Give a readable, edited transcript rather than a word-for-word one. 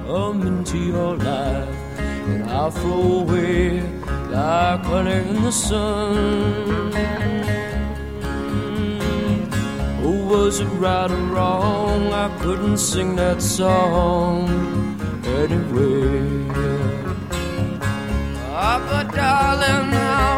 come into your life, and I'll flow away like honey in the sun. Oh, was it right or wrong? I couldn't sing that song anyway. Ah, but darling, now